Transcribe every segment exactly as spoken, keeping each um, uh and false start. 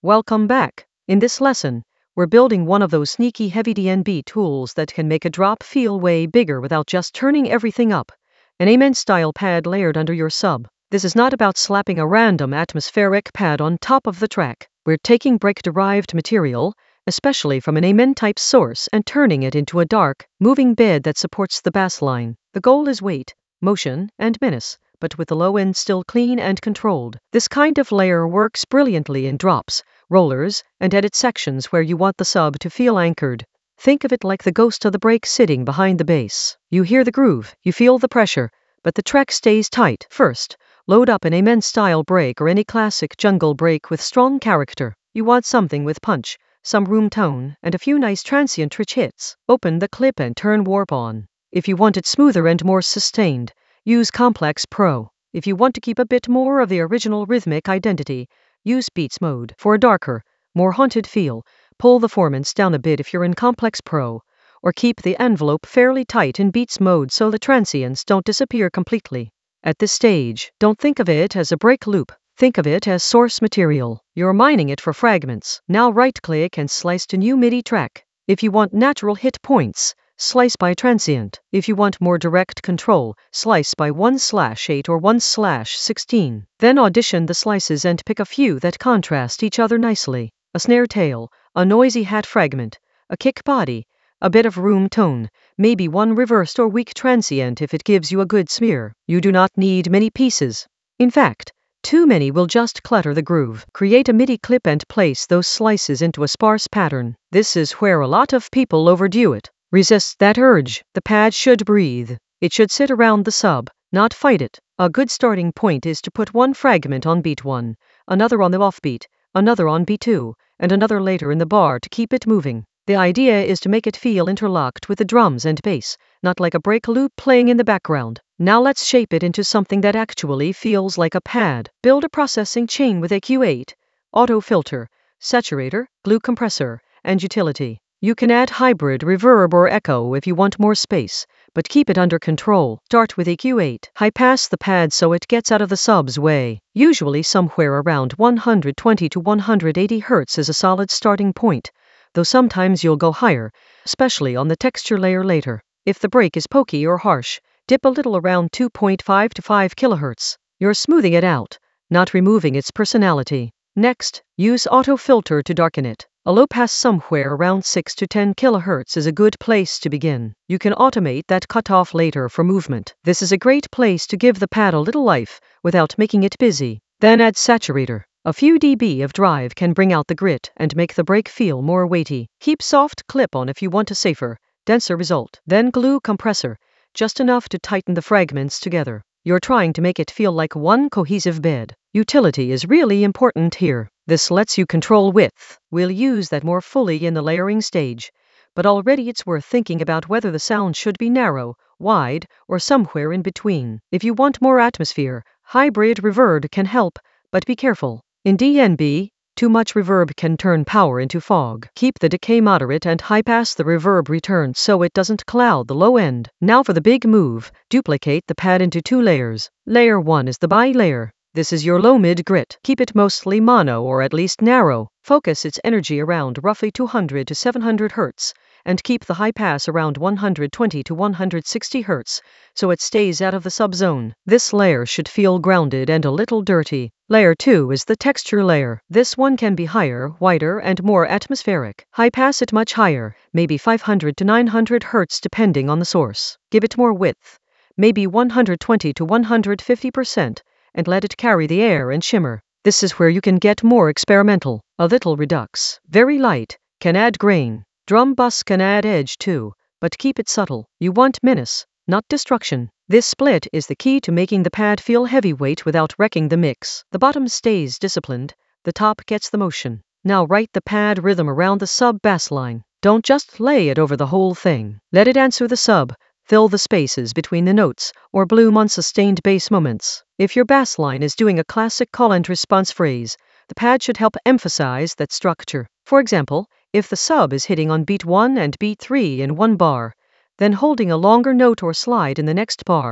Welcome back. In this lesson, we're building one of those sneaky heavy D N B tools that can make a drop feel way bigger without just turning everything up. An Amen-style pad layered under your sub. This is not about slapping a random atmospheric pad on top of the track. We're taking break-derived material, especially from an Amen-type source, and turning it into a dark, moving bed that supports the bass line. The goal is weight, motion, and menace, but with the low end still clean and controlled. This kind of layer works brilliantly in drops, rollers, and edit sections where you want the sub to feel anchored. Think of it like the ghost of the brake sitting behind the bass. You hear the groove, you feel the pressure, but the track stays tight. First, load up an Amen-style brake or any classic jungle brake with strong character. You want something with punch, some room tone, and a few nice transient rich hits. Open the clip and turn warp on. If you want it smoother and more sustained, use Complex Pro. If you want to keep a bit more of the original rhythmic identity, use Beats Mode. For a darker, more haunted feel, pull the formants down a bit if you're in Complex Pro, or keep the envelope fairly tight in Beats Mode so the transients don't disappear completely. At this stage, don't think of it as a break loop. Think of it as source material. You're mining it for fragments. Now right-click and slice to new MIDI track. If you want natural hit points, slice by transient. If you want more direct control, slice by one slash eight or one slash sixteen. Then audition the slices and pick a few that contrast each other nicely. A snare tail, a noisy hat fragment, a kick body, a bit of room tone, maybe one reversed or weak transient if it gives you a good smear. You do not need many pieces. In fact, too many will just clutter the groove. Create a MIDI clip and place those slices into a sparse pattern. This is where a lot of people overdo it. Resist that urge. The pad should breathe. It should sit around the sub, not fight it. A good starting point is to put one fragment on beat one, another on the offbeat, another on beat two, and another later in the bar to keep it moving. The idea is to make it feel interlocked with the drums and bass, not like a break loop playing in the background. Now let's shape it into something that actually feels like a pad. Build a processing chain with A Q eight, auto filter, saturator, glue compressor, and utility. You can add hybrid reverb or echo if you want more space, but keep it under control. Start with A Q eight. High pass the pad so it gets out of the sub's way. Usually somewhere around one hundred twenty to one hundred eighty hertz is a solid starting point, though sometimes you'll go higher, especially on the texture layer later. If the break is pokey or harsh, dip a little around two point five to five kilohertz. You're smoothing it out, not removing its personality. Next, use auto filter to darken it. A low pass somewhere around six to ten kilohertz is a good place to begin. You can automate that cutoff later for movement. This is a great place to give the pad a little life without making it busy. Then add saturator. A few dB of drive can bring out the grit and make the break feel more weighty. Keep soft clip on if you want a safer, denser result. Then glue compressor, just enough to tighten the fragments together. You're trying to make it feel like one cohesive bed. Utility is really important here. This lets you control width. We'll use that more fully in the layering stage, but already it's worth thinking about whether the sound should be narrow, wide, or somewhere in between. If you want more atmosphere, hybrid reverb can help, but be careful. In D N B, too much reverb can turn power into fog. Keep the decay moderate and high pass the reverb return so it doesn't cloud the low end. Now for the big move, duplicate the pad into two layers. Layer one is the bi layer. This is your low-mid grit. Keep it mostly mono or at least narrow. Focus its energy around roughly two hundred to seven hundred hertz, and keep the high pass around one hundred twenty to one hundred sixty hertz, so it stays out of the subzone. This layer should feel grounded and a little dirty. Layer two is the texture layer. This one can be higher, wider, and more atmospheric. High pass it much higher, maybe five hundred to nine hundred hertz depending on the source. Give it more width, maybe one hundred twenty to one hundred fifty percent, and let it carry the air and shimmer. This is where you can get more experimental. A little redux, very light, can add grain. Drum bus can add edge too, but keep it subtle. You want menace, not destruction. This split is the key to making the pad feel heavyweight without wrecking the mix. The bottom stays disciplined, the top gets the motion. Now write the pad rhythm around the sub bass line. Don't just lay it over the whole thing. Let it answer the sub, fill the spaces between the notes, or bloom on sustained bass moments. If your bass line is doing a classic call and response phrase, the pad should help emphasize that structure. For example, if the sub is hitting on beat one and beat three in one bar, then holding a longer note or slide in the next bar,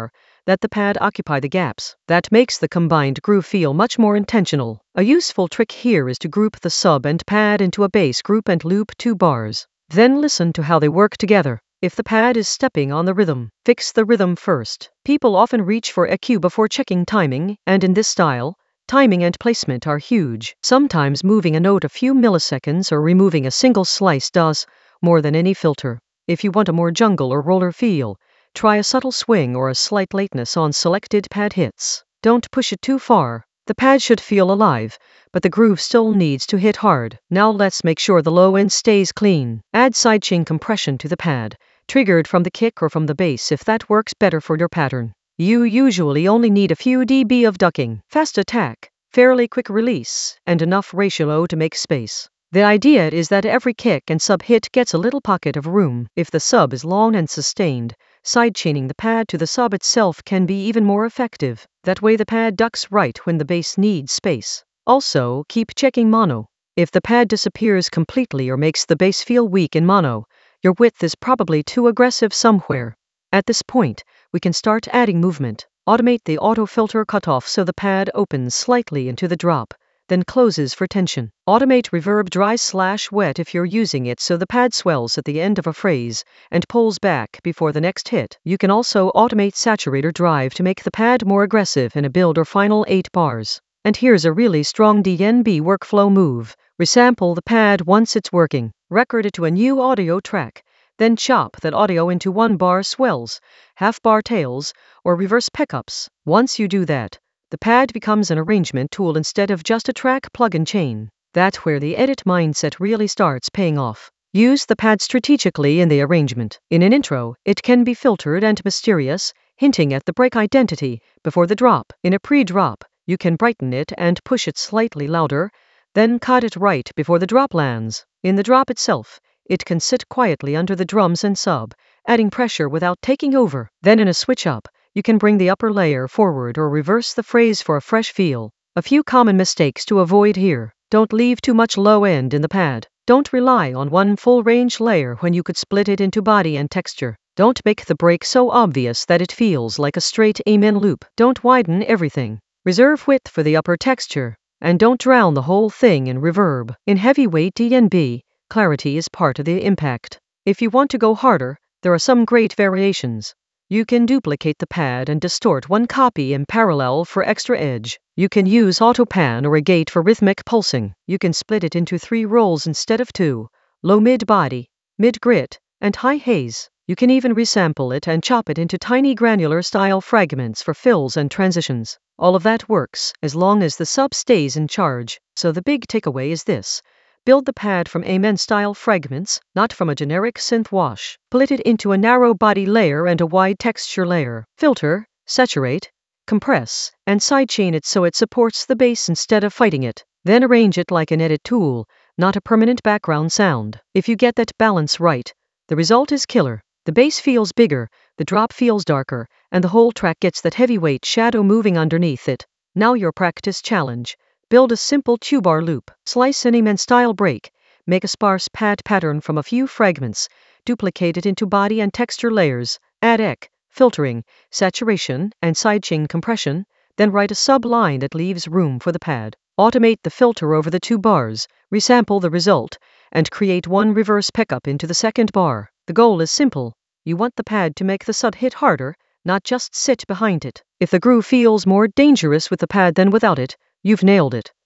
let the pad occupy the gaps. That makes the combined groove feel much more intentional. A useful trick here is to group the sub and pad into a bass group and loop two bars. Then listen to how they work together. If the pad is stepping on the rhythm, fix the rhythm first. People often reach for E Q before checking timing, and in this style, timing and placement are huge. Sometimes moving a note a few milliseconds or removing a single slice does more than any filter. If you want a more jungle or roller feel, try a subtle swing or a slight lateness on selected pad hits. Don't push it too far. The pad should feel alive, but the groove still needs to hit hard. Now let's make sure the low end stays clean. Add sidechain compression to the pad, triggered from the kick or from the bass if that works better for your pattern. You usually only need a few dB of ducking, fast attack, fairly quick release, and enough ratio to make space. The idea is that every kick and sub hit gets a little pocket of room. If the sub is long and sustained, sidechaining the pad to the sub itself can be even more effective. That way the pad ducks right when the bass needs space. Also, keep checking mono. If the pad disappears completely or makes the bass feel weak in mono, your width is probably too aggressive somewhere. At this point, we can start adding movement. Automate the auto filter cutoff so the pad opens slightly into the drop, then closes for tension. Automate reverb dry slash wet if you're using it so the pad swells at the end of a phrase and pulls back before the next hit. You can also automate saturator drive to make the pad more aggressive in a build or final eight bars. And here's a really strong D N B workflow move. Resample the pad once it's working. Record it to a new audio track. Then chop that audio into one-bar swells, half-bar tails, or reverse pickups. Once you do that, the pad becomes an arrangement tool instead of just a track plug-and chain. That's where the edit mindset really starts paying off. Use the pad strategically in the arrangement. In an intro, it can be filtered and mysterious, hinting at the break identity before the drop. In a pre-drop, you can brighten it and push it slightly louder, then cut it right before the drop lands. In the drop itself, it can sit quietly under the drums and sub, adding pressure without taking over. Then in a switch up, you can bring the upper layer forward or reverse the phrase for a fresh feel. A few common mistakes to avoid here. Don't leave too much low end in the pad. Don't rely on one full range layer when you could split it into body and texture. Don't make the break so obvious that it feels like a straight amen loop. Don't widen everything. Reserve width for the upper texture. And don't drown the whole thing in reverb. In heavyweight D N B, clarity is part of the impact. If you want to go harder, there are some great variations. You can duplicate the pad and distort one copy in parallel for extra edge. You can use autopan or a gate for rhythmic pulsing. You can split it into three rolls instead of two: low mid body, mid grit, and high haze. You can even resample it and chop it into tiny granular style fragments for fills and transitions. All of that works as long as the sub stays in charge. So the big takeaway is this: build the pad from amen style fragments, not from a generic synth wash. Split it into a narrow body layer and a wide texture layer. Filter, saturate, compress, and sidechain it so it supports the bass instead of fighting it. Then arrange it like an edit tool, not a permanent background sound. If you get that balance right, the result is killer. The bass feels bigger, the drop feels darker, and the whole track gets that heavyweight shadow moving underneath it. Now your practice challenge. Build a simple two-bar loop. Slice an amen style break. Make a sparse pad pattern from a few fragments. Duplicate it into body and texture layers. Add E Q, filtering, saturation, and sidechain compression. Then write a sub-line that leaves room for the pad. Automate the filter over the two bars. Resample the result, and create one reverse pickup into the second bar. The goal is simple. You want the pad to make the sub hit harder, not just sit behind it. If the groove feels more dangerous with the pad than without it, you've nailed it.